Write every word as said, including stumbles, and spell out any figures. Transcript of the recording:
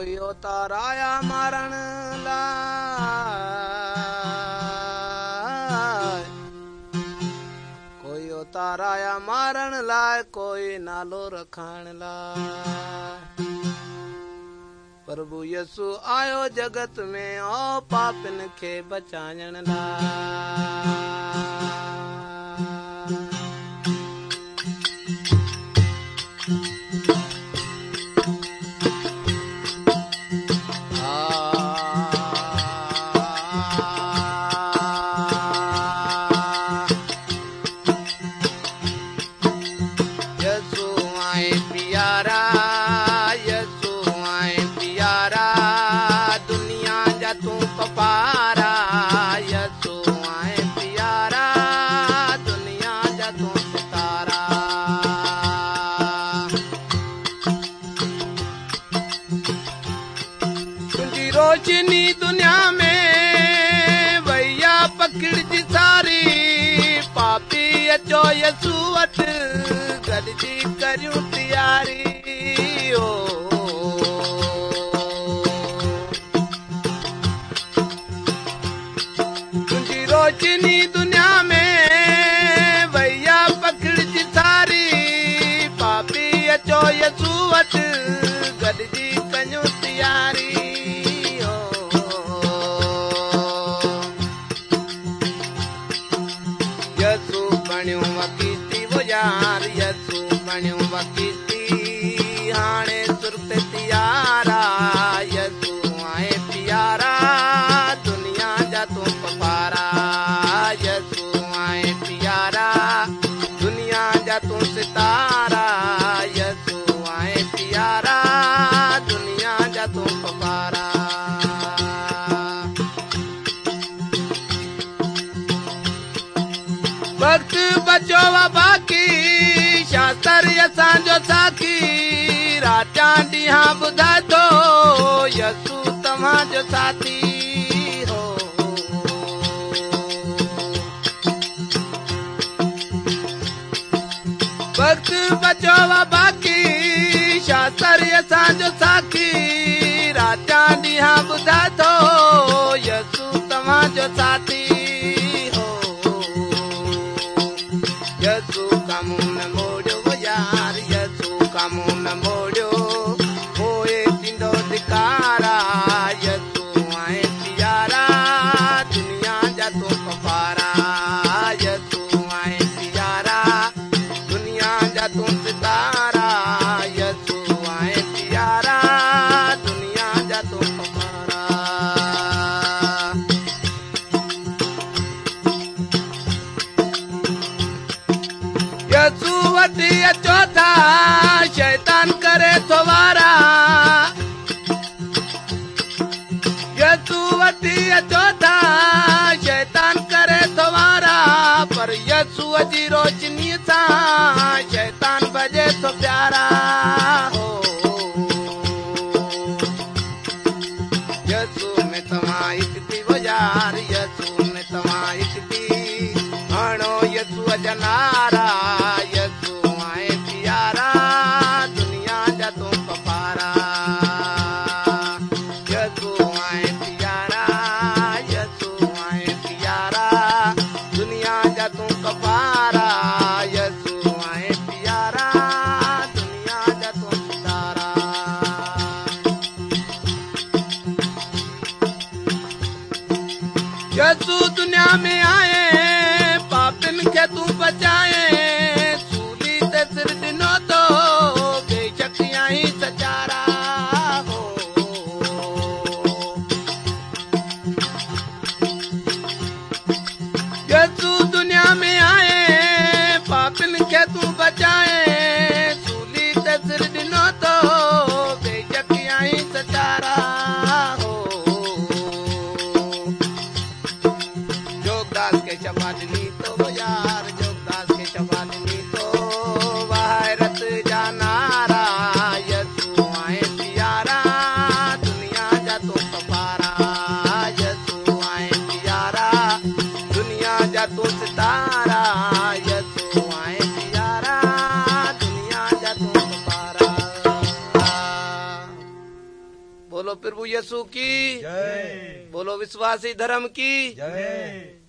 कोई उताराया मारण लाए, कोई उताराया मारण लाए, कोई नालो रखण लाए। प्रभु यसु आयो जगत में ओ पापिन खे बचाइण लाए। रोशनी दुनिया में भैया पकड़ सारी, पापी अचो यसू वट गॾिजी करियूं तैयारी। ओ तुंहिंजी रोशनी दुनिया में भैया पकड़ सारी, पापी अचो यसू वट गॾिजी करियूं तैयारी। यसू बणियो वकीती वो यार, यसू बणियो वकीती हाणे सुर्त तियारा। यसू आए प्यारा दुनिया जा तू पपारा, यसू आए प्यारा दुनिया जा तू सितारा। यसू आए प्यारा दुनिया जा तू पपारा। वक्त बचो बाकी शास्त्र असांजो साखी, राजा ॾींहं ॿुधाए थो यसू तव्हांजो साथी हो। वक्त बचो बाकी शास्त्र असांजो साखी, राजा ॾींहं ॿुधाए थो यसू तव्हांजो साथी। यसू कमु न मोड़ियो वो यार, यसू कमु न मोड़ियो होए थींदो धिकारा। यसू आए प्यारा दुनिया जा तू पपारा, यसू आए प्यारा दुनिया जा तू सितारा। यसू आए प्यारा दुनिया जा तू पपारा। यसू वटी अचो था शैतान करे थो वारा, यसू वटी अचो था शैतान करे थो वारा। पर यसू जी रोशनी सां शैतान भॼे थो प्यारा हो। यसू में तव्हां हिकु थी वो यार, यसू में तव्हां हिकु थी हणो यसू जा नारा। यसू आए प्यारा दुनिया जा तू पपारा, यसू आए प्यारा, यसू आए प्यारा दुनिया जा तू पपारा। यसू आए प्यारा दुनिया जा तू सितारा। यसू दुनिया में आए पापिन खे तू बचाए, सूली ते सिर ॾिनो तो बेशक आई सचारा हो। यसू दुनिया में आए पापिन खे तू बचाए, सूली ते सिर ॾिनो तो बेशक आई सचारा हो। जोगदास के शफा ॾिनी तो यार, जोगदास के शफा ॾिनी तो वाहिरत जा नारा। यसू आए प्यारा दुनिया जा तू पपारा, यसू आए प्यारा दुनिया जा तू सितारा। यसू आए प्यारा दुनिया जा तू पपारा। बोलो बोलो प्रभु यीशु की, बोलो विश्वासी धर्म की।